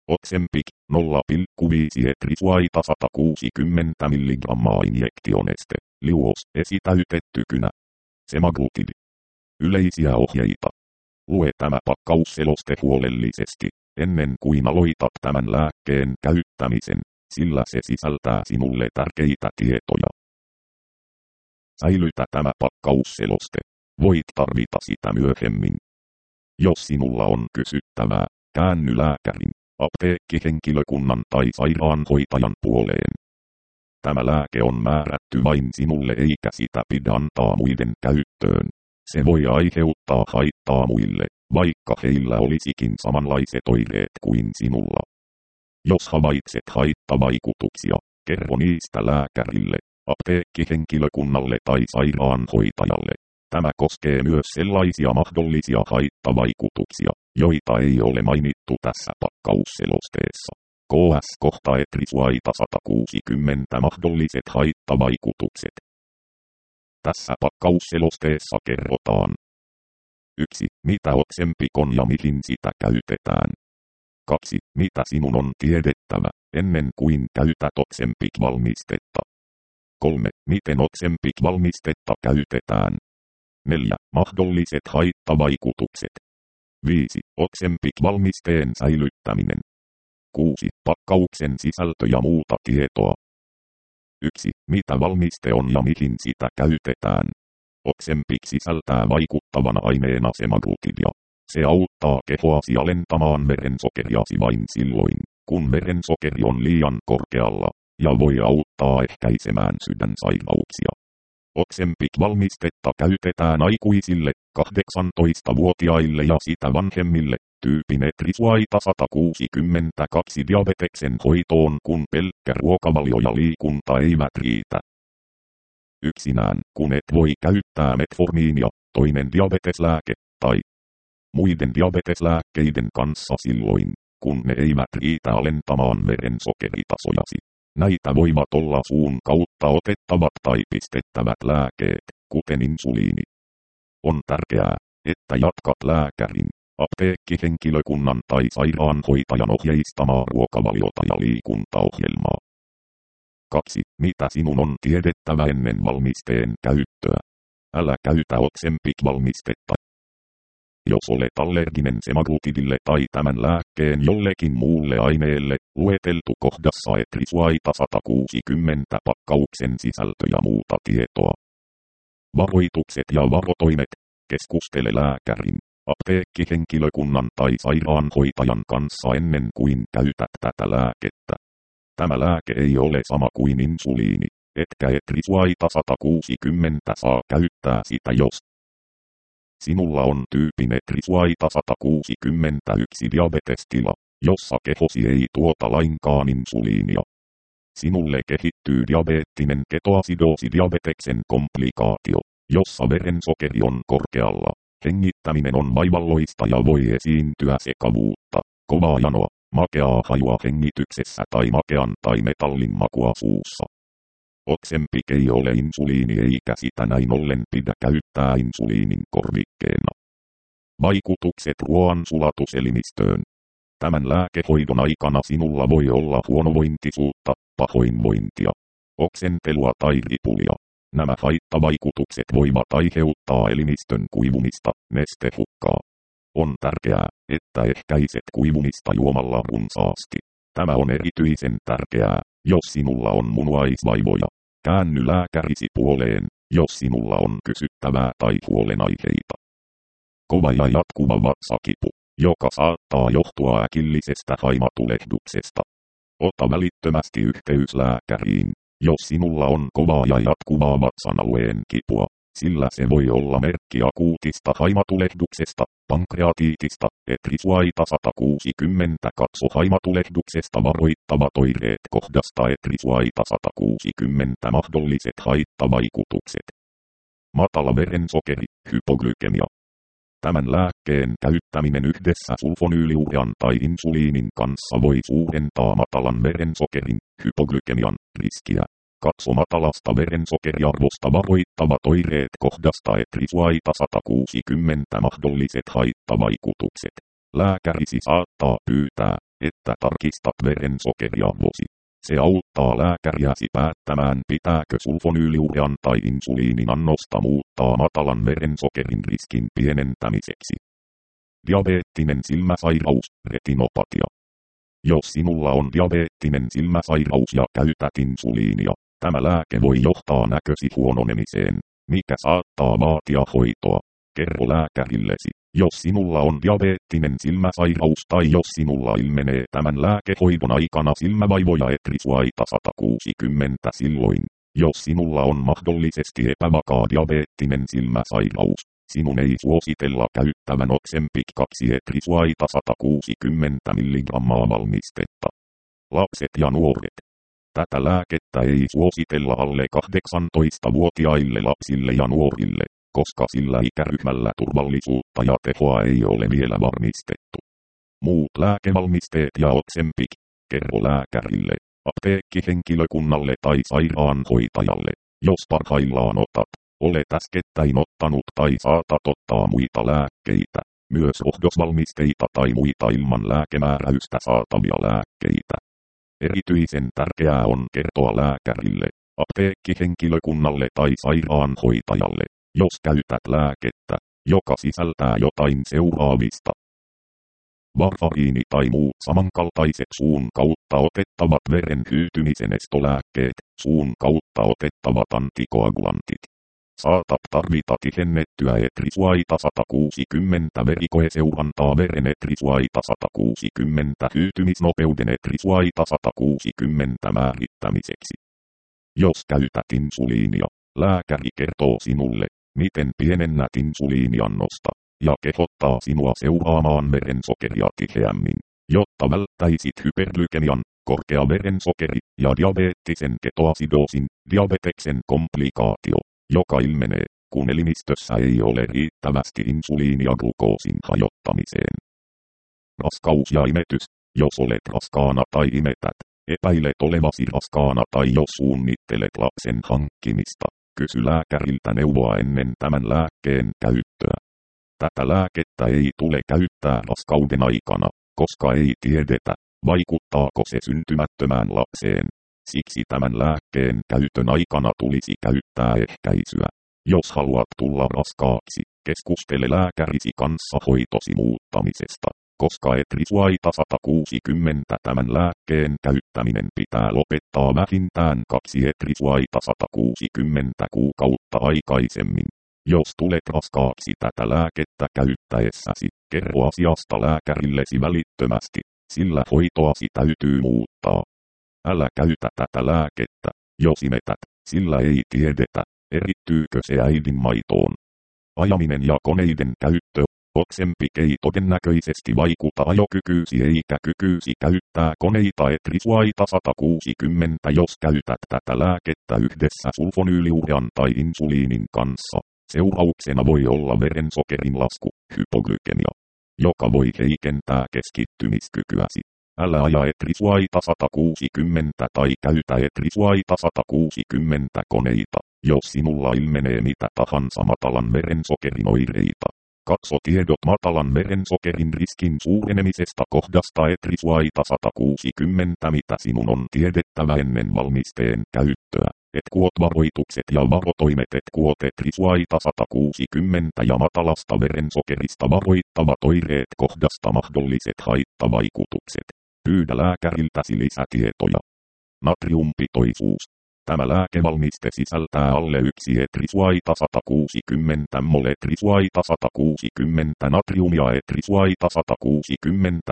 Ozempic 0,5 etrisuaita 160 mg injektioneste, liuos esitäytetty kynä. Semaglutid. Yleisiä ohjeita. Lue tämä pakkausseloste huolellisesti, ennen kuin aloitat tämän lääkkeen käyttämisen, sillä se sisältää sinulle tärkeitä tietoja. Säilytä tämä pakkausseloste. Voit tarvita sitä myöhemmin. Jos sinulla on kysyttävää, käänny lääkärin, apteekkihenkilökunnan tai sairaanhoitajan puoleen. Tämä lääke on määrätty vain sinulle eikä sitä pidä antaa muiden käyttöön. Se voi aiheuttaa haittaa muille, vaikka heillä olisikin samanlaiset oireet kuin sinulla. Jos havaitset haittavaikutuksia, kerro niistä lääkärille, apteekkihenkilökunnalle tai sairaanhoitajalle. Tämä koskee myös sellaisia mahdollisia haittavaikutuksia, joita ei ole mainittu tässä pakkausselosteessa. KS kohta etrisuaita 160 mahdolliset haittavaikutukset. Tässä pakkausselosteessa kerrotaan. 1. Mitä Ozempic on ja mihin sitä käytetään. 2. Mitä sinun on tiedettävä, ennen kuin käytät Ozempic-valmistetta. 3. Miten Ozempic-valmistetta käytetään. 4. Mahdolliset haittavaikutukset. 5. Ozempic-valmisteen säilyttäminen. 6. Pakkauksen sisältö ja muuta tietoa. 1. Mitä valmiste on ja mihin sitä käytetään. Ozempic sisältää vaikuttavana aineena semaglutidia. Se auttaa kehoasi alentamaan verensokeriasi vain silloin, kun verensokeri on liian korkealla, ja voi auttaa ehkäisemään sydänsairauksia. Ozempic-valmistetta käytetään aikuisille, 18-vuotiaille ja sitä vanhemmille, tyypin etrisuaita 162 diabeteksen hoitoon, kun pelkkä ruokavalio ja liikunta eivät riitä. Yksinään, kun et voi käyttää metformiinia, toinen diabeteslääke, tai muiden diabeteslääkkeiden kanssa silloin, kun ne eivät riitä alentamaan verensokeritasoasi. Näitä voivat olla suun kautta otettavat tai pistettävät lääkkeet, kuten insuliini. On tärkeää, että jatkat lääkärin, apteekkihenkilökunnan tai sairaanhoitajan ohjeistamaa ruokavaliota ja liikuntaohjelmaa. 2. Mitä sinun on tiedettävä ennen valmisteen käyttöä? Älä käytä Ozempic-valmistetta. Jos olet allerginen semaglutidille tai tämän lääkkeen jollekin muulle aineelle, lueteltu kohdassa etrisuaita 160 pakkauksen sisältö ja muuta tietoa. Varoitukset ja varotoimet. Keskustele lääkärin, apteekkihenkilökunnan tai sairaanhoitajan kanssa ennen kuin käytät tätä lääkettä. Tämä lääke ei ole sama kuin insuliini, etkä etrisuaita 160 saa käyttää sitä jos sinulla on tyypin etrisuaita 161 diabetestila, jossa kehosi ei tuota lainkaan insuliinia. Sinulle kehittyy diabeettinen ketoasidoosi-diabeteksen komplikaatio, jossa verensokeri on korkealla. Hengittäminen on vaivalloista ja voi esiintyä sekavuutta, kovaa janoa, makeaa hajua hengityksessä tai makean tai metallin makua suussa. Ozempic ei ole insuliini eikä sitä näin ollen pidä käyttää insuliinin korvikkeena. Vaikutukset ruoan sulatuselimistöön. Tämän lääkehoidon aikana sinulla voi olla huonovointisuutta, pahoinvointia, oksentelua tai ripulia. Nämä haittavaikutukset voivat aiheuttaa elimistön kuivumista, nestehukkaa. On tärkeää, että ehkäiset kuivumista juomalla runsaasti. Tämä on erityisen tärkeää, jos sinulla on munuaisvaivoja. Käänny lääkärisi puoleen, jos sinulla on kysyttävää tai huolenaiheita. Kova ja jatkuva vatsakipu, joka saattaa johtua äkillisestä haimatulehduksesta. Ota välittömästi yhteys lääkäriin, jos sinulla on kovaa ja jatkuvaa vatsan alueen kipua, sillä se voi olla merkki akuutista haimatulehduksesta, pankreatiitista, etrisuaita 160 katso haimatulehduksesta varoittavat oireet kohdasta etrisuaita 160 mahdolliset haittavaikutukset. Matala verensokeri, hypoglykemia. Tämän lääkkeen käyttäminen yhdessä sulfonyyliurean tai insuliinin kanssa voi suurentaa matalan verensokerin, hypoglykemian, riskiä. Katso matalasta verensokeriarvosta varoittavat oireet kohdasta etrisuaita 160 mahdolliset haittavaikutukset. Lääkärisi saattaa pyytää, että tarkistat verensokeriarvosi. Se auttaa lääkäriäsi päättämään, pitääkö sulfonyyliurean tai insuliinin annosta muuttaa matalan verensokerin riskin pienentämiseksi. Diabeettinen silmäsairaus, retinopatia. Jos sinulla on diabeettinen silmäsairaus ja käytät insuliinia, tämä lääke voi johtaa näkösi huononemiseen, mikä saattaa vaatia hoitoa. Kerro lääkärillesi, jos sinulla on diabeettinen silmäsairaus tai jos sinulla ilmenee tämän lääkehoidon aikana silmävaivoja etrisuaita 160 silloin. Jos sinulla on mahdollisesti epävakaa diabeettinen silmäsairaus, sinun ei suositella käyttävän Ozempic 2 etrisuaita 160 mg valmistetta. Lapset ja nuoret. Tätä lääkettä ei suositella alle 18-vuotiaille lapsille ja nuorille, koska sillä ikäryhmällä turvallisuutta ja tehoa ei ole vielä varmistettu. Muut lääkevalmisteet ja Ozempic. Kerro lääkärille, apteekkihenkilökunnalle tai sairaanhoitajalle, jos parhaillaan olet äskettäin ottanut tai saatat ottaa muita lääkkeitä, myös rohdosvalmisteita tai muita ilman lääkemääräystä saatavia lääkkeitä. Erityisen tärkeää on kertoa lääkärille, apteekkihenkilökunnalle tai sairaanhoitajalle, jos käytät lääkettä, joka sisältää jotain seuraavista. Varfariini tai muut samankaltaiset suun kautta otettavat veren hyytymisen estolääkkeet, suun kautta otettavat antikoagulantit. Saatat tarvita tihennettyä etrisuaita 160 verikoeseurantaa veren etrisuaita 160 hyytymisnopeuden etrisuaita 160 määrittämiseksi. Jos käytät insuliinia, lääkäri kertoo sinulle, miten pienennät insuliiniannosta, ja kehottaa sinua seuraamaan verensokeria tiheämmin, jotta välttäisit hyperglykemian, korkea verensokeri ja diabeettisen ketoasidoosin, diabeteksen komplikaatio, joka ilmenee, kun elimistössä ei ole riittävästi insuliinia glukoosin hajottamiseen. Raskaus ja imetys. Jos olet raskaana tai imetät, epäilet olevasi raskaana tai jos suunnittelet lapsen hankkimista, kysy lääkäriltä neuvoa ennen tämän lääkkeen käyttöä. Tätä lääkettä ei tule käyttää raskauden aikana, koska ei tiedetä, vaikuttaako se syntymättömään lapseen. Siksi tämän lääkkeen käytön aikana tulisi käyttää ehkäisyä. Jos haluat tulla raskaaksi, keskustele lääkärisi kanssa hoitosi muuttamisesta, koska etrisuaita 160 tämän lääkkeen käyttäminen pitää lopettaa vähintään 2 etrisuaita 160 kuukautta aikaisemmin. Jos tulet raskaaksi tätä lääkettä käyttäessäsi, kerro asiasta lääkärillesi välittömästi, sillä hoitoasi täytyy muuttaa. Älä käytä tätä lääkettä, jos imetät, sillä ei tiedetä, erittyykö se äidin maitoon. Ajaminen ja koneiden käyttö. Ozempic ei todennäköisesti vaikuta ajokykyysi eikä kykyysi käyttää koneita etrisuaita 160, jos käytät tätä lääkettä yhdessä sulfonyyliurean tai insuliinin kanssa. Seurauksena voi olla verensokerin lasku, hypoglykemia, joka voi heikentää keskittymiskykyäsi. Älä aja etrisuaita 160 tai käytä etrisuaita 160 koneita, jos sinulla ilmenee mitä tahansa matalan verensokerin oireita. Katso tiedot matalan verensokerin riskin suurenemisesta kohdasta etrisuaita 160, mitä sinun on tiedettävä ennen valmisteen käyttöä. Varoitukset ja varotoimet. Etrisuaita 160 ja matalasta verensokerista varoittavat oireet kohdasta mahdolliset haittavaikutukset. Pyydä lääkäriltäsi lisätietoja. Natriumpitoisuus. Tämä lääkevalmiste sisältää alle 1 etrisuaita 160 mol etrisuaita 160 natriumia etrisuaita 160,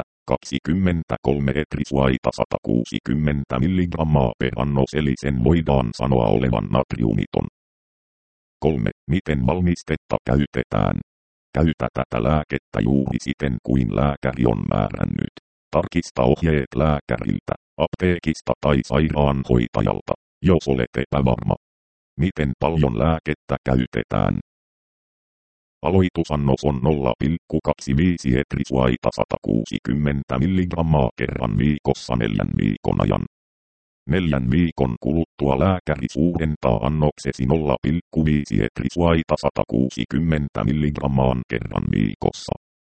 23 etrisuaita 160 mg per annos eli sen voidaan sanoa olevan natriumiton. 3. Miten valmistetta käytetään? Käytä tätä lääkettä juuri siten kuin lääkäri on määrännyt. Tarkista ohjeet lääkäriltä, apteekista tai sairaanhoitajalta, jos olet epävarma. Miten paljon lääkettä käytetään? Aloitusannos on 0,25 etrisuaita 160 mg kerran viikossa 4 viikon ajan. 4 viikon kuluttua lääkäri suurentaa annoksesi 0,5 etrisuaita 160 mg kerran viikossa.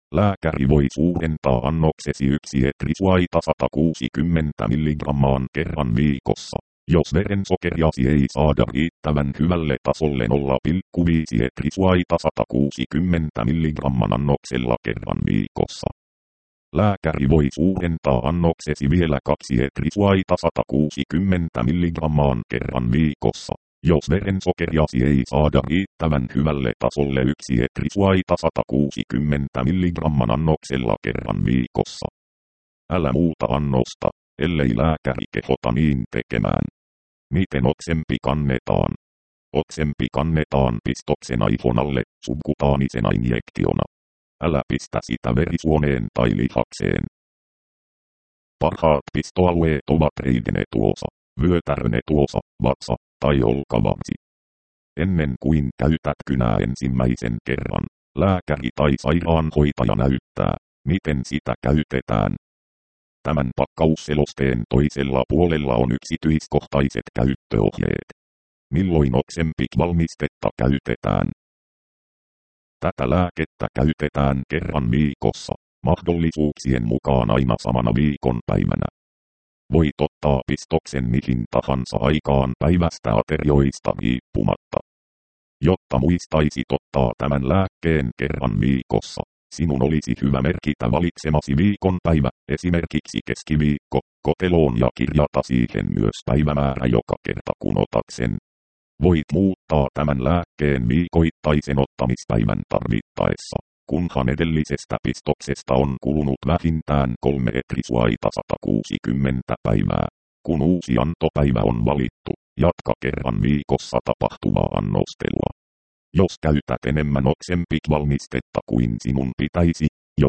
Lääkäri voi suurentaa annoksesi yksi etrisuaita 160 mg kerran viikossa. Jos verensokeriasi ei saada riittävän hyvälle tasolle 0,5 etrisuaita 160 mg annoksella kerran viikossa. Lääkäri voi suurentaa annoksesi vielä 2 etrisuaita 160 mg kerran viikossa. Jos verensokeriasi ei saada riittävän hyvälle tasolle 1 etrisuaita 160 mg annoksella kerran viikossa. Älä muuta annosta, ellei lääkäri kehota niin tekemään. Miten oksempi kannetaan? Oksempi kannetaan pistoksena ihon alle, subkutaanisena injektiona. Älä pistä sitä verisuoneen tai lihakseen. Parhaat pistoalueet ovat reidenetuosa, vyötärönetuosa, vatsa tai olkavarsi. Ennen kuin käytät kynää ensimmäisen kerran, lääkäri tai sairaanhoitaja näyttää, miten sitä käytetään. Tämän pakkausselosteen toisella puolella on yksityiskohtaiset käyttöohjeet. Milloin Ozempic-valmistetta käytetään? Tätä lääkettä käytetään kerran viikossa, mahdollisuuksien mukaan aina samana viikonpäivänä. Voit ottaa pistoksen mihin tahansa aikaan päivästä aterioista riippumatta. Jotta muistaisit ottaa tämän lääkkeen kerran viikossa, sinun olisi hyvä merkitä valitsemasi viikonpäivä, esimerkiksi keskiviikko, koteloon ja kirjata siihen myös päivämäärä joka kerta kun otat sen. Voit muuttaa tämän lääkkeen viikoittaisen ottamispäivän tarvittaessa, kunhan edellisestä pistoksesta on kulunut vähintään 3 etrisuaita 160 päivää. Kun uusi antopäivä on valittu, jatka kerran viikossa tapahtuvaa annostelua. Jos käytät enemmän Ozempic-valmistetta kuin sinun pitäisi,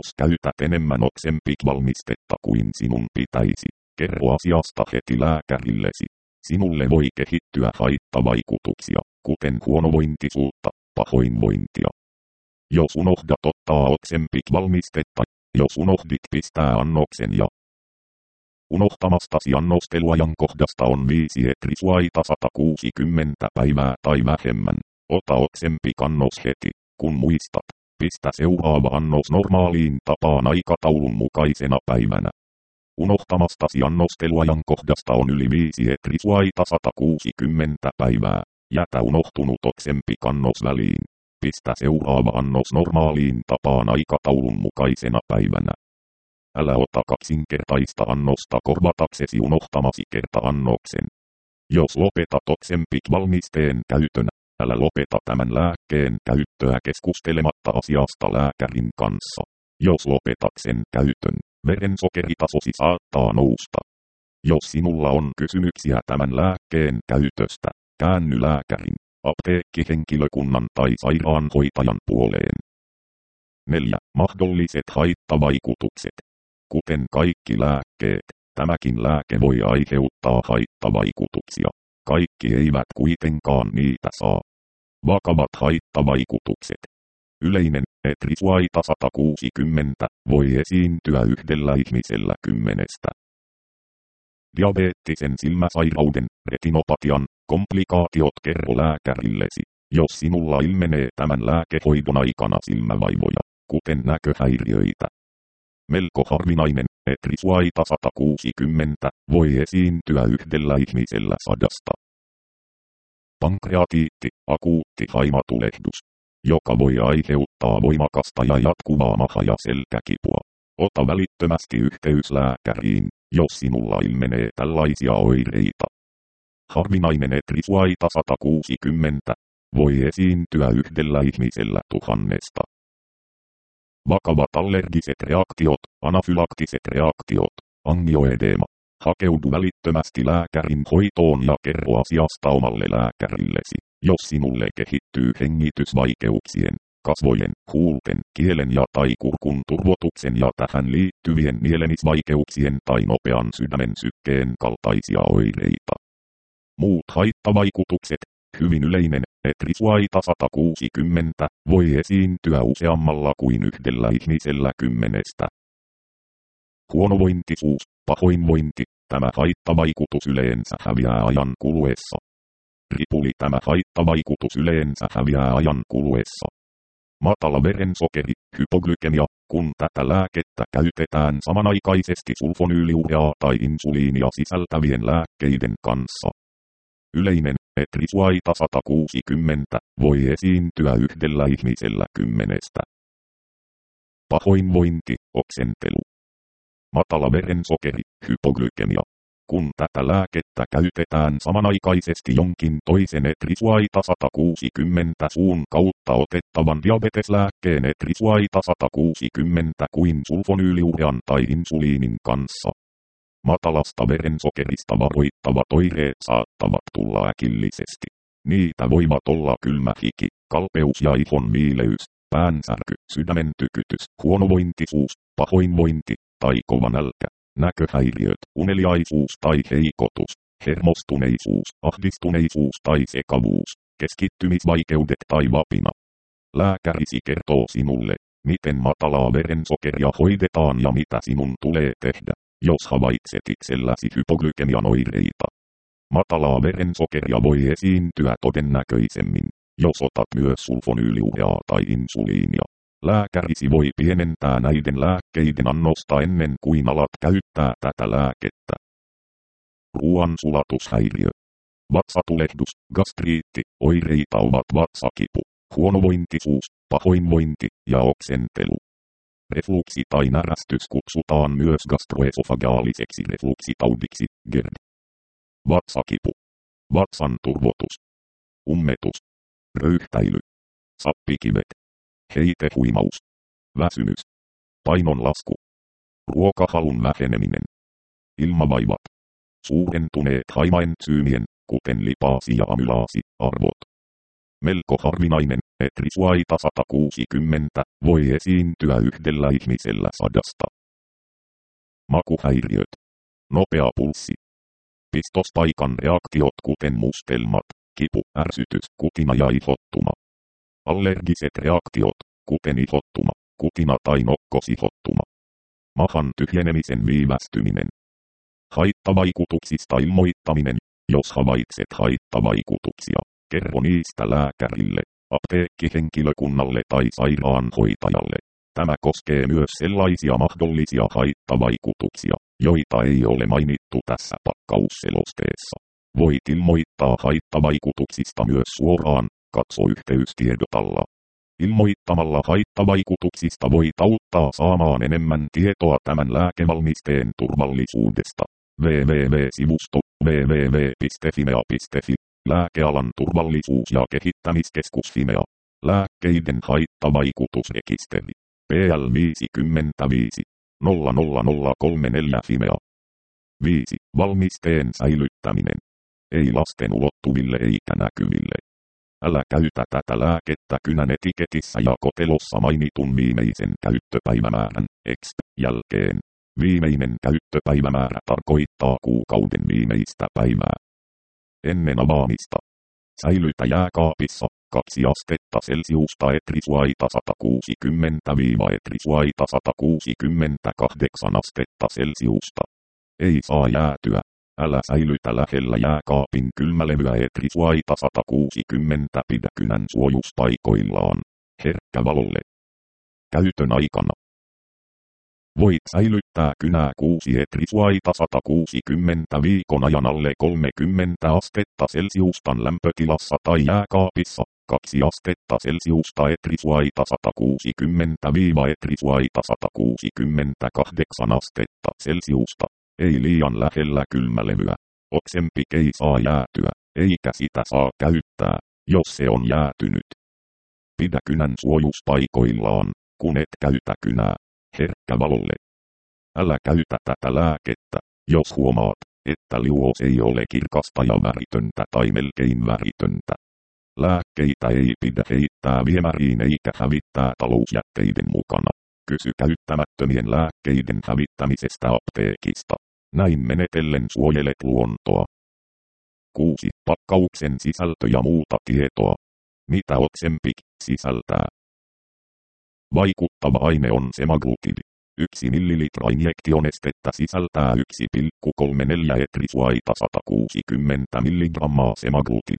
kuin sinun pitäisi, kerro asiasta heti lääkärillesi. Sinulle voi kehittyä haittavaikutuksia, kuten huonovointisuutta, pahoinvointia. Jos unohdat ottaa Ozempic-valmistetta, jos unohdit pistää annoksen ja unohtamastasi annosteluajankohdasta on 5 etrisuaita 160 päivää tai vähemmän. Ota Ozempic-annos heti, kun muistat. Pistä seuraava annos normaaliin tapaan aikataulun mukaisena päivänä. Unohtamastasi annosteluajankohdasta on yli 5 etrisuaita 160 päivää. Jätä unohtunut Ozempic-annos väliin. Pistä seuraava annos normaaliin tapaan aikataulun mukaisena päivänä. Älä ota kaksinkertaista annosta korvataksesi unohtamasi kerta-annoksen. Jos lopetat Ozempic-valmisteen käytön, älä lopeta tämän lääkkeen käyttöä keskustelematta asiasta lääkärin kanssa. Jos lopetat sen käytön, verensokeritasosi saattaa nousta. Jos sinulla on kysymyksiä tämän lääkkeen käytöstä, käänny lääkärin, apteekkihenkilökunnan tai sairaanhoitajan puoleen. 4. Mahdolliset haittavaikutukset. Kuten kaikki lääkkeet, tämäkin lääke voi aiheuttaa haittavaikutuksia. Kaikki eivät kuitenkaan niitä saa. Vakavat haittavaikutukset. Yleinen etrisuaita 160 voi esiintyä yhdellä ihmisellä 10. Diabeettisen silmäsairauden, retinopatian, komplikaatiot kerro lääkärillesi, jos sinulla ilmenee tämän lääkehoidon aikana silmävaivoja, kuten näköhäiriöitä. Melko harvinainen etrisuaita 160 voi esiintyä yhdellä ihmisellä 100. Pankreatiitti, akuutti haimatulehdus, joka voi aiheuttaa voimakasta ja jatkuvaa maha- ja selkäkipua. Ota välittömästi yhteys lääkäriin, jos sinulla ilmenee tällaisia oireita. Harvinainen etrisuaita 160 voi esiintyä yhdellä ihmisellä 1000. Vakavat allergiset reaktiot, anafylaktiset reaktiot, angioedeema. Hakeudu välittömästi lääkärin hoitoon ja kerro asiasta omalle lääkärillesi, jos sinulle kehittyy hengitysvaikeuksien, kasvojen, huulten, kielen ja tai kurkun turvotuksen ja tähän liittyvien nielemisvaikeuksien tai nopean sydämen sykkeen kaltaisia oireita. Muut haittavaikutukset. Hyvin yleinen etrisuaita 160 voi esiintyä useammalla kuin yhdellä ihmisellä 10. Huonovointisuus, pahoinvointi, tämä haittavaikutus yleensä häviää ajan kuluessa. Ripuli, tämä haittavaikutus yleensä häviää ajan kuluessa. Matala verensokeri, hypoglykemia, kun tätä lääkettä käytetään samanaikaisesti sulfonyyliureaa tai insuliinia sisältävien lääkkeiden kanssa. Yleinen etrisuaita 160 voi esiintyä yhdellä ihmisellä 10. Pahoinvointi, oksentelu. Matala verensokeri, hypoglykemia. Kun tätä lääkettä käytetään samanaikaisesti jonkin toisen etrisuaita 160 suun kautta otettavan diabeteslääkkeen etrisuaita 160 kuin sulfonyyliurean tai insuliinin kanssa. Matalasta verensokerista varoittavat oireet saattavat tulla äkillisesti. Niitä voivat olla kylmä hiki, kalpeus ja ihon viileys, päänsärky, sydämen tykytys, huonovointisuus, pahoinvointi tai kova nälkä, näköhäiriöt, uneliaisuus tai heikotus, hermostuneisuus, ahdistuneisuus tai sekavuus, keskittymisvaikeudet tai vapina. Lääkärisi kertoo sinulle, miten matalaa verensokeria hoidetaan ja mitä sinun tulee tehdä, jos havaitset itselläsi hypoglykemian oireita. Matalaa verensokeria voi esiintyä todennäköisemmin, jos otat myös sulfonyyliureaa tai insuliinia. Lääkärisi voi pienentää näiden lääkkeiden annosta ennen kuin alat käyttää tätä lääkettä. Ruoansulatushäiriö. Vatsatulehdus, gastriitti, oireita ovat vatsakipu, huonovointisuus, pahoinvointi ja oksentelu. Refluksi tai närästys kutsutaan myös gastroesofagaaliseksi refluksitaudiksi, GERD. Vatsakipu. Vatsan turvotus. Ummetus. Röyhtäily. Sappikivet. Heitehuimaus. Väsymys. Painonlasku. Ruokahalun väheneminen. Ilmavaivat. Suurentuneet haimaentsyymien, kuten lipaasi ja amylaasi, arvot. Melko harvinainen etrisuaita 160 voi esiintyä yhdellä ihmisellä 100. Makuhäiriöt. Nopea pulssi. Pistospaikan reaktiot kuten mustelmat, kipu, ärsytys, kutina ja ihottuma. Allergiset reaktiot, kuten ihottuma, kutina tai nokkosihottuma. Mahan tyhjenemisen viivästyminen. Haittavaikutuksista ilmoittaminen. Jos havaitset haittavaikutuksia, kerro niistä lääkärille, apteekkihenkilökunnalle tai sairaanhoitajalle. Tämä koskee myös sellaisia mahdollisia haittavaikutuksia, joita ei ole mainittu tässä pakkausselosteessa. Voit ilmoittaa haittavaikutuksista myös suoraan, katso yhteystiedot alla. Ilmoittamalla haittavaikutuksista voit auttaa saamaan enemmän tietoa tämän lääkevalmisteen turvallisuudesta. www.sivusto www.fimea.fi Lääkealan turvallisuus- ja kehittämiskeskus Fimea. Lääkkeiden haittavaikutusrekisteri. PL 55 00034 Fimea. 5. Valmisteen säilyttäminen. Ei lasten ulottuville eikä näkyville. Älä käytä tätä lääkettä kynän etiketissä ja kotelossa mainitun viimeisen käyttöpäivämäärän jälkeen. Viimeinen käyttöpäivämäärä tarkoittaa kuukauden viimeistä päivää. Ennen avaamista. Säilytä jääkaapissa 2 astetta Celsiusta etrisuaita 160-etrisuaita 168 astetta Celsiusta. Ei saa jäätyä. Älä säilytä lähellä jääkaapin kylmälevyä etrisuaita 160 pidä kynän suojuspaikoillaan. Herkkä valolle. Käytön aikana. Voit säilyttää kynää 6 etrisuaita 160 viikon ajan alle 30 astetta Celsiustan lämpötilassa tai jääkaapissa 2 astetta Celsiusta etrisuaita 160-etrisuaita 168 astetta Celsiusta. Ei liian lähellä kylmälevyä. Oksenpik ei saa jäätyä, eikä sitä saa käyttää, jos se on jäätynyt. Pidä kynän suojuspaikoillaan, kun et käytä kynää. Herkkä valolle. Älä käytä tätä lääkettä, jos huomaat, että liuos ei ole kirkasta ja väritöntä tai melkein väritöntä. Lääkkeitä ei pidä heittää viemäriin eikä hävittää talousjätteiden mukana. Kysy käyttämättömien lääkkeiden hävittämisestä apteekista. Näin menetellen suojelet luontoa. 6. Pakkauksen sisältö ja muuta tietoa. Mitä Oksenpik sisältää? Vaikuttava aine on semaglutidi. 1 millilitra injektionestettä sisältää 1,34 etrisuaita 160 mg semaglutidia.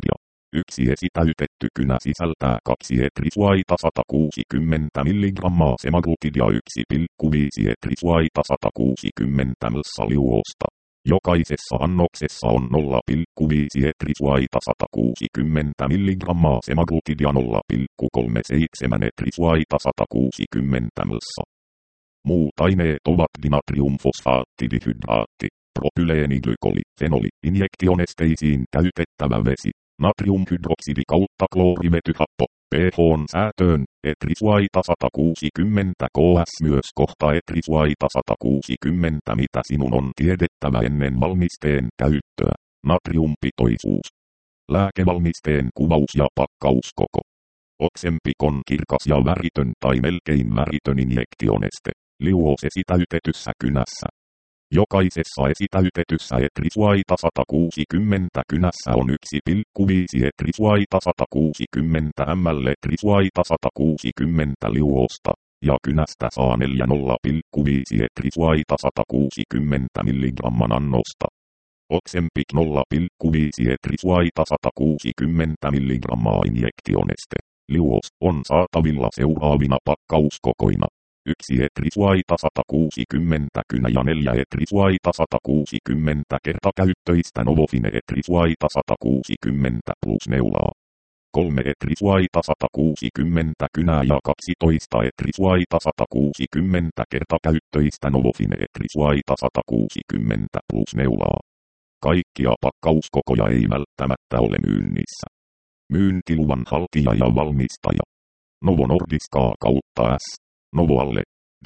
Yksi esitäytetty kynä sisältää 2 etrisuaita 160 mg semaglutidia 1,5 etrisuaita 160 ml liuosta. Jokaisessa annoksessa on 0,5 etrisuaita 160 mg semaglutidia 0,37 etrisuaita 160 ml. Muut aineet ovat dinatriumfosfaatti, dihydраatti, propyleeniglycoli, fenoli, injektionesteisiin käytettävä vesi, natriumhydroksidi kautta kloorivetyhappo, pH:n säätöön, etrisuaita 160 ks myös kohta etrisuaita 160 mitä sinun on tiedettävä ennen valmisteen käyttöä, natriumpitoisuus. Lääkevalmisteen kuvaus ja pakkauskoko. Ozempic on kirkas ja väritön tai melkein väritön injektioneste, liuos esitäytetyssä kynässä. Jokaisessa esitäytetyssä etrisuaita 160 kynässä on 1,5 etrisuaita 160 ml etrisuaita 160 liuosta, ja kynästä saa 4,5 etrisuaita 160 mg annosta. Ozempic 0,5 etrisuaita 160 mg injektioneste, liuos on saatavilla seuraavina pakkauskokoina. 1 etrisuaita 160 kynä ja 4 etrisuaita 160 kertakäyttöistä Novofine etrisuaita 160 plus neulaa. 3 etrisuaita 160 kynää ja 12 etrisuaita 160 kertakäyttöistä Novofine etrisuaita 160 plus neulaa. Kaikkia pakkauskokoja ei välttämättä ole myynnissä. Myyntiluvan haltija ja valmistaja. Novo Nordiska kautta S. Novoalle.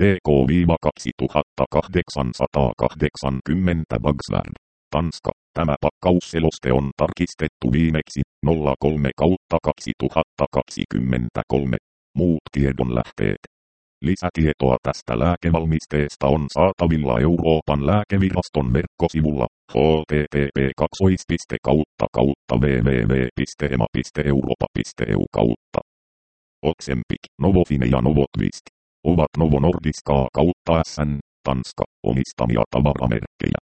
DK-2880 Bagsvärd. Tanska. Tämä pakkausseloste on tarkistettu viimeksi 03/2023. Muut tiedonlähteet. Lisätietoa tästä lääkevalmisteesta on saatavilla Euroopan lääkeviraston verkkosivulla http://www.ema.europa.eu. Ozempic, Novofine ja Novotwist ovat Novo Nordiska kautta SN, Tanska, omistamia tavaramerkkejä.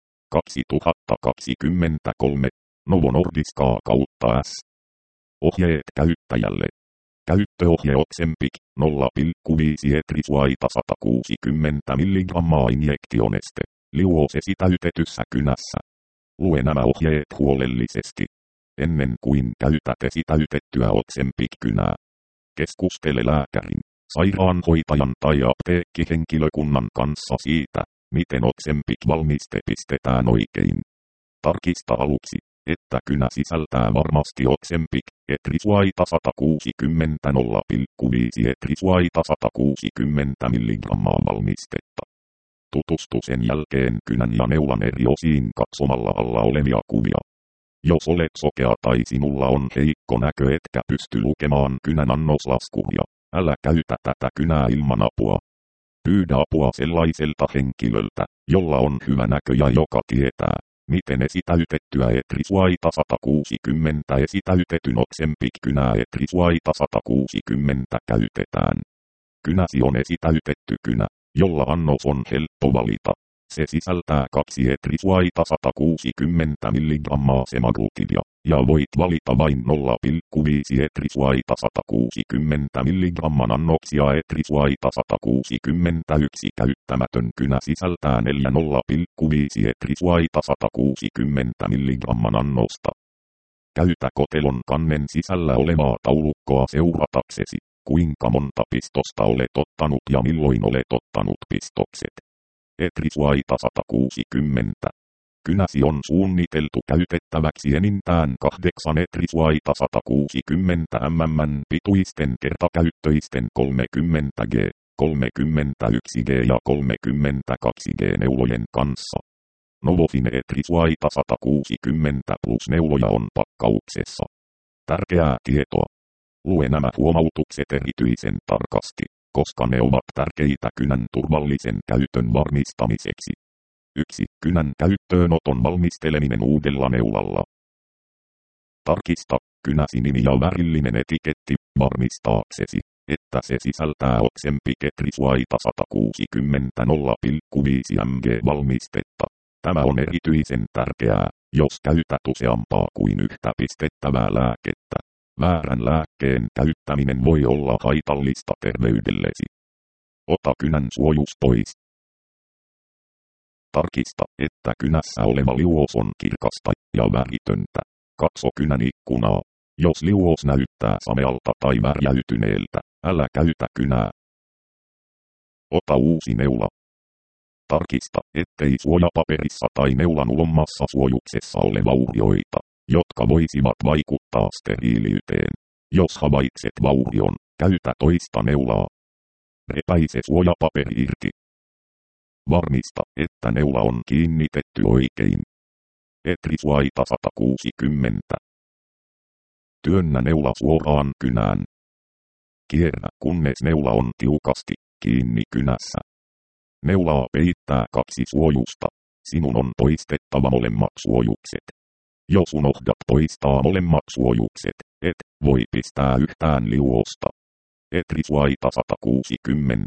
2023, Novo Nordiska kautta S. Ohjeet käyttäjälle. Käyttöohje Ozempic, 0,5 etrisuaita 160 mg injektioneste, liuos esitäytetyssä kynässä. Lue nämä ohjeet huolellisesti. Ennen kuin käytät esitäytettyä Ozempic-kynää. Keskustele lääkärin, sairaanhoitajan tai apteekkihenkilökunnan kanssa siitä, miten Ozempic-valmiste pistetään oikein. Tarkista aluksi, että kynä sisältää varmasti Ozempic, etrisuaita 160 0,5 etrisuaita 160 mg valmistetta. Tutustu sen jälkeen kynän ja neulan eri osiin katsomalla alla olevia kuvia. Jos olet sokea tai sinulla on heikko näkö etkä pysty lukemaan kynän annoslaskuja, älä käytä tätä kynää ilman apua. Pyydä apua sellaiselta henkilöltä, jolla on hyvä näkö ja joka tietää, miten esitäytettyä etrisuaita 160 esitäytetyn Ozempic-kynää etrisuaita 160 käytetään. Kynäsi on esitäytetty kynä, jolla annos on helppo valita. Se sisältää 2 etrisuaita 160 mg semaglutidia, ja voit valita vain 0,5 etrisuaita 160 mg annoksia etrisuaita 161 käyttämätön kynä sisältää 4,5 etrisuaita 160 mg annosta. Käytä kotelon kannen sisällä olevaa taulukkoa seurataksesi, kuinka monta pistosta olet ottanut ja milloin olet ottanut pistokset. Etrisuaita 160. Kynäsi on suunniteltu käytettäväksi enintään 8 etrisuaita 160 mm pituisten kertakäyttöisten 30G, 31G ja 32G neulojen kanssa. Novofine etrisuaita 160 plus neuloja on pakkauksessa. Tärkeää tietoa. Lue nämä huomautukset erityisen tarkasti, koska ne ovat tärkeitä kynän turvallisen käytön varmistamiseksi. 1. Kynän käyttöönoton valmisteleminen uudella neulalla. Tarkista kynäsi nimi ja värillinen etiketti varmistaaksesi, että se sisältää Ozempic etrisuaita 160 0,5 mg valmistetta. Tämä on erityisen tärkeää, jos käytät useampaa kuin yhtä pistettävää lääkettä. Väärän lääkkeen käyttäminen voi olla haitallista terveydellesi. Ota kynän suojus pois. Tarkista, että kynässä oleva liuos on kirkasta ja väritöntä. Katso kynän ikkunaa. Jos liuos näyttää samealta tai värjäytyneeltä, älä käytä kynää. Ota uusi neula. Tarkista, ettei suojapaperissa tai neulan ulommassa suojuksessa ole vaurioita, jotka voisivat vaikuttaa steriiliyteen. Jos havaitset vaurion, käytä toista neulaa. Repäise suojapaperi irti. Varmista, että neula on kiinnitetty oikein. Etrisuaita 160. Työnnä neula suoraan kynään. Kierrä, kunnes neula on tiukasti kiinni kynässä. Neulaa peittää 2 suojusta. Sinun on poistettava molemmat suojukset. Jos unohdat poistaa molemmat suojukset, et voi pistää yhtään liuosta. Etrisuaita 160.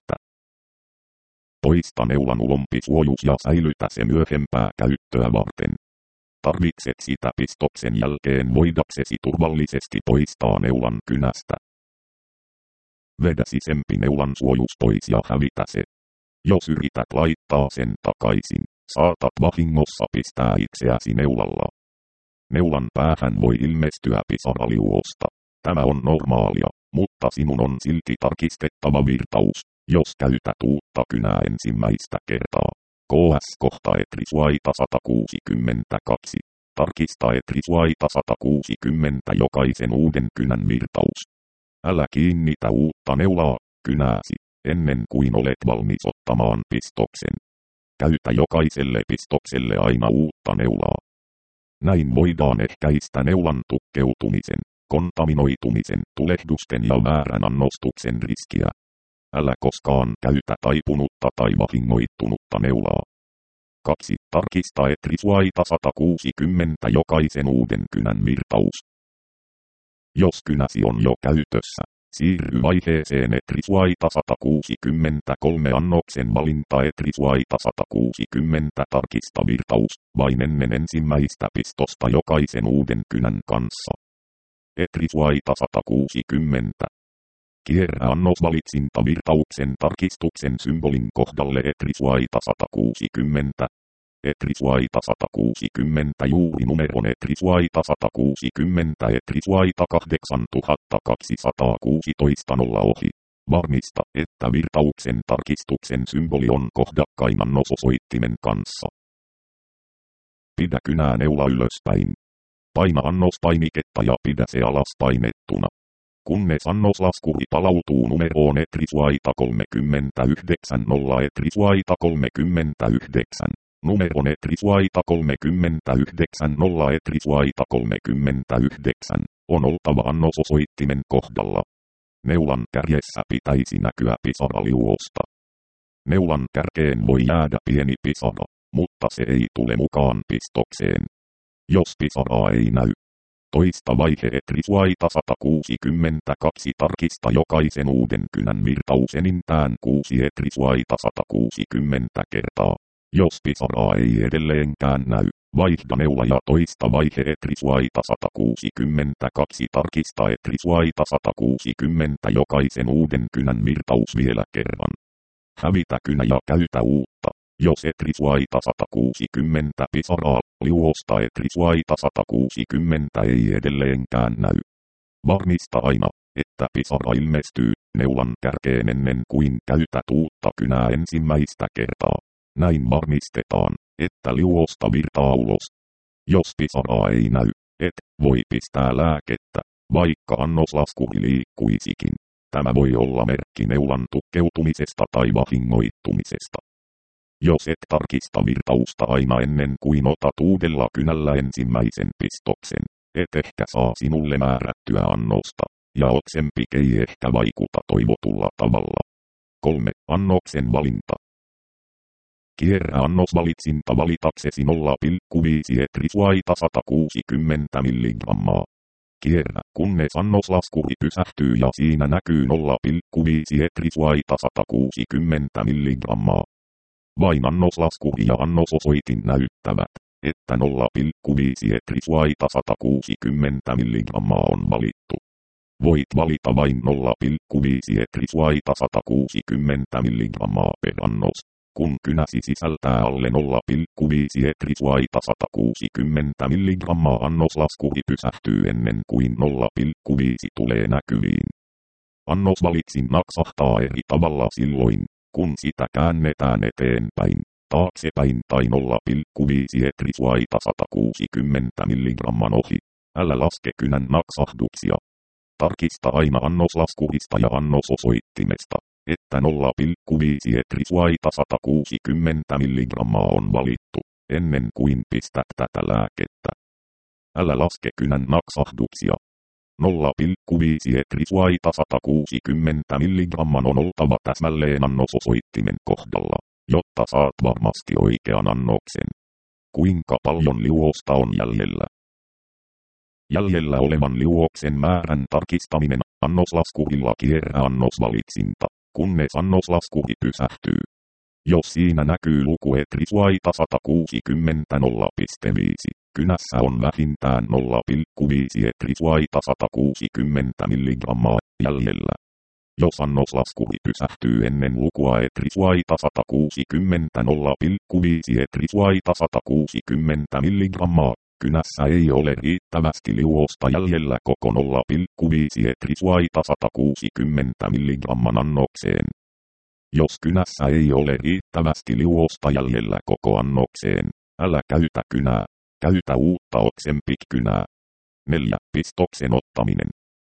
Poista neulan ulompi suojus ja säilytä se myöhempää käyttöä varten. Tarvitset sitä pistoksen jälkeen voidaksesi turvallisesti poistaa neulan kynästä. Vedä sisempi neulan suojus pois ja hävitä se. Jos yrität laittaa sen takaisin, saatat vahingossa pistää itseäsi neulalla. Neulan päähän voi ilmestyä pisaraliuosta. Tämä on normaalia, mutta sinun on silti tarkistettava virtaus, jos käytät uutta kynää ensimmäistä kertaa. KS kohta Etrisuaita 162. Tarkista Etrisuaita 160 jokaisen uuden kynän virtaus. Älä kiinnitä uutta neulaa kynääsi ennen kuin olet valmis ottamaan pistoksen. Käytä jokaiselle pistokselle aina uutta neulaa. Näin voidaan ehkäistä neulan tukkeutumisen, kontaminoitumisen, tulehdusten ja väärän annostuksen riskiä. Älä koskaan käytä taipunutta tai vahingoittunutta neulaa. 2. Tarkista Etrisuaita 160 jokaisen uuden kynän virtaus. Jos kynäsi on jo käytössä, siirry vaiheeseen Etrisuaita 163 annoksen valinta Etrisuaita 160 tarkista virtaus, vain ennen ensimmäistä pistosta jokaisen uuden kynän kanssa. Etrisuaita 160. Kierrä annosvalitsintavirtauksen tarkistuksen symbolin kohdalle Etrisuaita 160. Etrisuaita 160 juuri numeron Etrisuaita 160 Etrisuaita 8216 nolla ohi. Varmista, että virtauksen tarkistuksen symboli on kohdakkain annososoittimen kanssa. Pidä kynää neula ylöspäin. Paina annospainiketta ja pidä se alas painettuna. Kunnes annoslaskuri palautuu numeroon Etrisuaita 39 0 Etrisuaita 39. Numeron Etrisuaita 39 0 Etrisuaita 39 on oltava annososoittimen kohdalla. Neulan kärjessä pitäisi näkyä pisaraliuosta. Neulan kärkeen voi jäädä pieni pisara, mutta se ei tule mukaan pistokseen. Jos pisaraa ei näy. Toista vaihe Etrisuaita 162 tarkista jokaisen uuden kynän virtaus enintään 6 Etrisuaita 160 kertaa. Jos pisaraa ei edelleenkään näy, vaihda neula ja toista vaihe Etrisuaita 162 tarkista Etrisuaita 160 jokaisen uuden kynän virtaus vielä kerran. Hävitä kynä ja käytä uutta. Jos Etrisuaita 160 pisaraa liuosta Etrisuaita 160 ei edelleenkään näy. Varmista aina, että pisara ilmestyy neulan kärkeen ennen kuin käytät uutta kynää ensimmäistä kertaa. Näin varmistetaan, että liuosta virtaa ulos. Jos pisaraa ei näy, et voi pistää lääkettä, vaikka annoslaskuri liikkuisikin. Tämä voi olla merkki neulan tukkeutumisesta tai vahingoittumisesta. Jos et tarkista virtausta aina ennen kuin otat uudella kynällä ensimmäisen pistoksen, et ehkä saa sinulle määrättyä annosta, ja oksempi ei ehkä vaikuta toivotulla tavalla. 3. Annoksen valinta. Kierrä annosvalitsinta valitaksesi 0,5 Etrisuaita 160 mg. Kierrä, kunnes annoslaskuri pysähtyy ja siinä näkyy 0,5 Etrisuaita 160 mg. Vain annoslaskuri ja annososoitin näyttävät, että 0,5 Etrisuaita 160 mg on valittu. Voit valita vain 0,5 etrisuaita 160 mg per annos. Kun kynäsi sisältää alle 0,5 etrisuaita 160 mg annoslaskuri pysähtyy ennen kuin 0,5 tulee näkyviin. Annosvalitsin naksahtaa eri tavalla silloin, kun sitä käännetään eteenpäin, taaksepäin tai 0,5 etrisuaita 160 mg ohi. Älä laske kynän naksahduksia. Tarkista aina annoslaskurista ja annososoittimesta, että 0,5 etrisuaita 160 mg on valittu, ennen kuin pistät tätä lääkettä. Älä laske kynän naksahduksia. 0,5 etrisuaita 160 mg on oltava täsmälleen annososoittimen kohdalla, jotta saat varmasti oikean annoksen. Kuinka paljon liuosta on jäljellä? Jäljellä olevan liuoksen määrän tarkistaminen annoslaskurilla kierrää annosvalitsinta, kunnes annoslaskuri pysähtyy. Jos siinä näkyy luku etrisuaita 160 0,5, kynässä on vähintään 0,5 etrisuaita 160 mg jäljellä. Jos annoslaskuri pysähtyy ennen lukua etrisuaita 160 0,5 etrisuaita 160 mg, kynässä ei ole riittävästi liuosta jäljellä koko 0,5 etrisuaita 160 mg annokseen. Jos kynässä ei ole riittävästi liuosta jäljellä koko annokseen, älä käytä kynää, käytä uutta Ozempic-kynää. 4. Pistoksen ottaminen.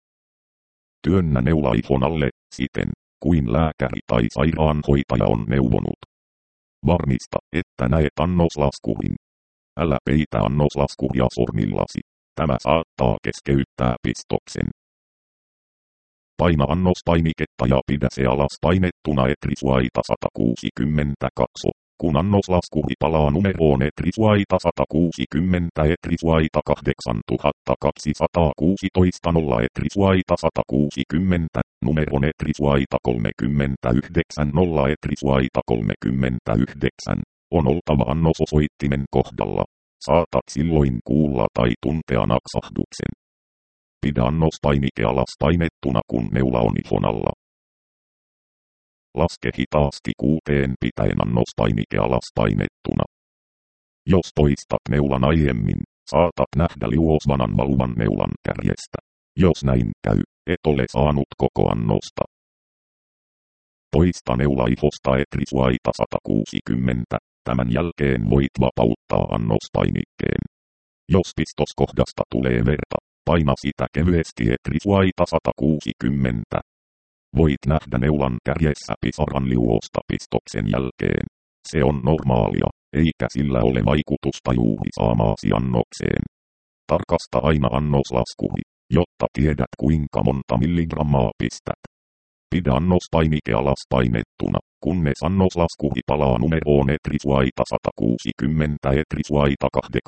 Työnnä neula ihon alle, siten kuin lääkäri tai sairaanhoitaja on neuvonut. Varmista, että näet annoslaskurin. Älä peitä annoslaskuria sormillasi. Tämä saattaa keskeyttää pistoksen. Paina annospainiketta ja pidä se alas painettuna etrisuaita 162. Kun annoslaskuri palaa numeroon etrisuaita 160 etrisuaita 8216 0 etrisuaita 160, numeron etrisuaita 39 0 etrisuaita 39, on oltava annososoittimen kohdalla. Saatat silloin kuulla tai tuntea naksahduksen. Pidä annospainike alas painettuna kun neula on ihon alla. Laske hitaasti 6 pitäen annospainike alas painettuna. Jos toistat neulan aiemmin, saatat nähdä liuosvanan valuvan neulan kärjestä. Jos näin käy, et ole saanut koko annosta. Toista neula ihosta etrisuaita 160, tämän jälkeen voit vapauttaa annospainikkeen. Jos pistoskohdasta tulee verta, paina sitä kevyesti etrisuaita 160. Voit nähdä neulan kärjessä pisaran liuosta pistoksen jälkeen. Se on normaalia, eikä sillä ole vaikutusta juuri saamaasi annokseen. Tarkasta aina annoslaskuri, jotta tiedät kuinka monta milligrammaa pistät. Pidä annospainike alas painettuna, kunnes annoslaskuri palaa numeroon etrisuaita 160 etrisuaita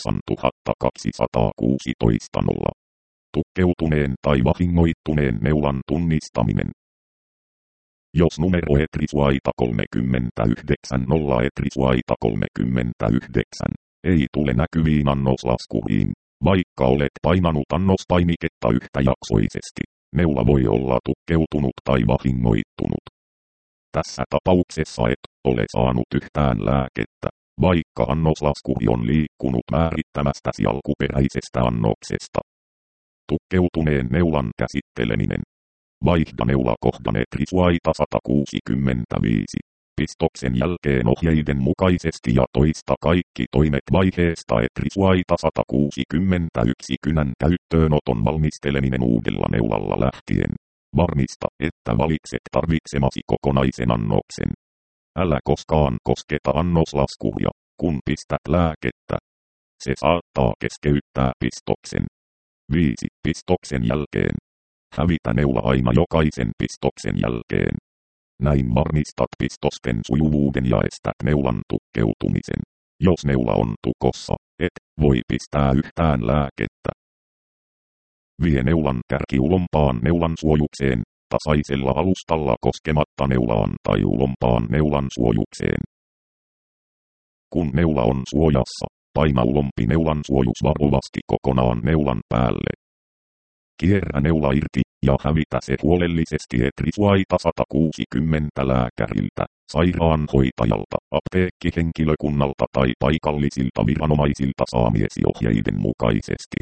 8216 0. Tukkeutuneen tai vahingoittuneen neulan tunnistaminen. Jos numero etrisuaita 39 0 etrisuaita 39 ei tule näkyviin annoslaskuriin, vaikka olet painanut annospainiketta yhtäjaksoisesti, neula voi olla tukkeutunut tai vahingoittunut. Tässä tapauksessa et ole saanut yhtään lääkettä, vaikka annoslaskuri on liikkunut määrittämästäsi alkuperäisestä annoksesta. Tukkeutuneen neulan käsitteleminen. Vaihda neulakohdan etrisuaita 165. Pistoksen jälkeen ohjeiden mukaisesti ja toista kaikki toimet vaiheesta etrisuaita 161 kynän käyttöönoton valmisteleminen uudella neulalla lähtien. Varmista, että valitset tarvitsemasi kokonaisen annoksen. Älä koskaan kosketa annoslaskuria, kun pistät lääkettä. Se saattaa keskeyttää pistoksen. 5. Pistoksen jälkeen. Hävitä neula aina jokaisen pistoksen jälkeen. Näin varmistat pistosten sujuvuuden ja estät neulan tukkeutumisen. Jos neula on tukossa, et voi pistää yhtään lääkettä. Vie neulan kärki ulompaan neulan suojukseen, tasaisella alustalla koskematta neulaan tai ulompaan neulan suojukseen. Kun neula on suojassa, paina ulompi neulan suojus varovasti kokonaan neulan päälle. Kierrä neula irti, ja hävitä se huolellisesti et risuaita 160 lääkäriltä, sairaanhoitajalta, apteekkihenkilökunnalta tai paikallisilta viranomaisilta saamiesi ohjeiden mukaisesti.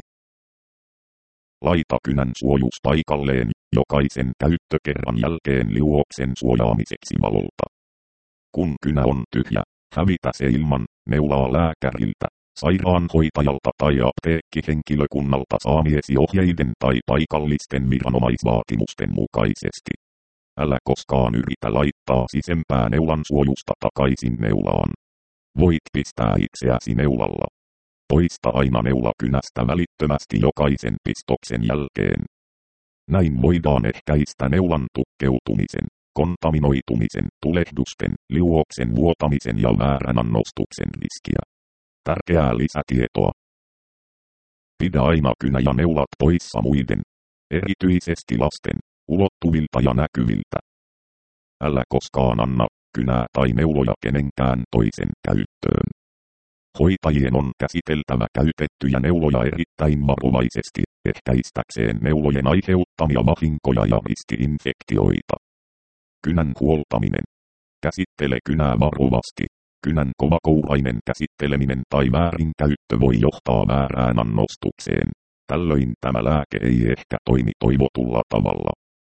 Laita kynän suojus paikalleen jokaisen käyttökerran jälkeen liuoksen suojaamiseksi valolta. Kun kynä on tyhjä, hävitä se ilman neulaa lääkäriltä, sairaanhoitajalta tai apteekkihenkilökunnalta saamiesi ohjeiden tai paikallisten viranomaisvaatimusten mukaisesti. Älä koskaan yritä laittaa sisempää neulan suojusta takaisin neulaan. Voit pistää itseäsi neulalla. Poista aina neula kynästä välittömästi jokaisen pistoksen jälkeen. Näin voidaan ehkäistä neulan tukkeutumisen, kontaminoitumisen, tulehdusten, liuoksen vuotamisen ja väärän annostuksen riskiä. Tärkeää lisätietoa. Pidä aina kynä ja neulat poissa muiden, erityisesti lasten, ulottuvilta ja näkyviltä. Älä koskaan anna kynää tai neuloja kenenkään toisen käyttöön. Hoitajien on käsiteltävä käytettyjä neuloja erittäin varovaisesti, ehkäistäkseen neulojen aiheuttamia vahinkoja ja riski-infektioita. Kynän huoltaminen. Käsittele kynää varovasti. Kynän kovakourainen käsitteleminen tai väärinkäyttö voi johtaa väärään annostukseen. Tällöin tämä lääke ei ehkä toimi toivotulla tavalla.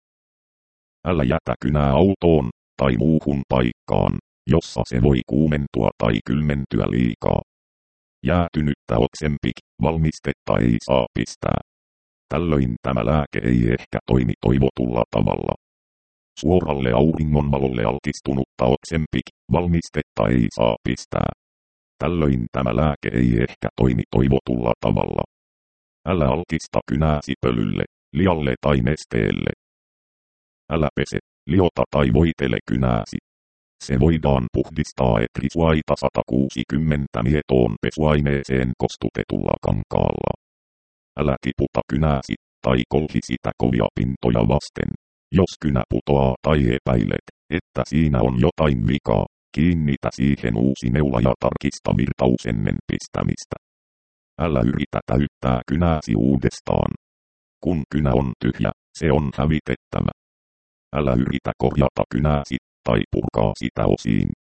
Älä jätä kynää autoon tai muuhun paikkaan, jossa se voi kuumentua tai kylmentyä liikaa. Jäätynyttä Ozempic-valmistetta ei saa pistää. Tällöin tämä lääke ei ehkä toimi toivotulla tavalla. Suoralle auringonvalolle altistunutta Ozempic-valmistetta ei saa pistää. Tällöin tämä lääke ei ehkä toimi toivotulla tavalla. Älä altista kynääsi pölylle, lialle tai nesteelle. Älä pese, liota tai voitele kynääsi. Se voidaan puhdistaa etrisuaita 160 mietoon pesuaineeseen kostutetulla kankaalla. Älä tiputa kynääsi tai kolhi sitä kovia pintoja vasten. Jos kynä putoaa tai epäilet, että siinä on jotain vikaa, kiinnitä siihen uusi neula ja tarkista virtaus ennen pistämistä. Älä yritä täyttää kynääsi uudestaan. Kun kynä on tyhjä, se on hävitettävä. Älä yritä korjata kynääsi tai purkaa sitä osiin.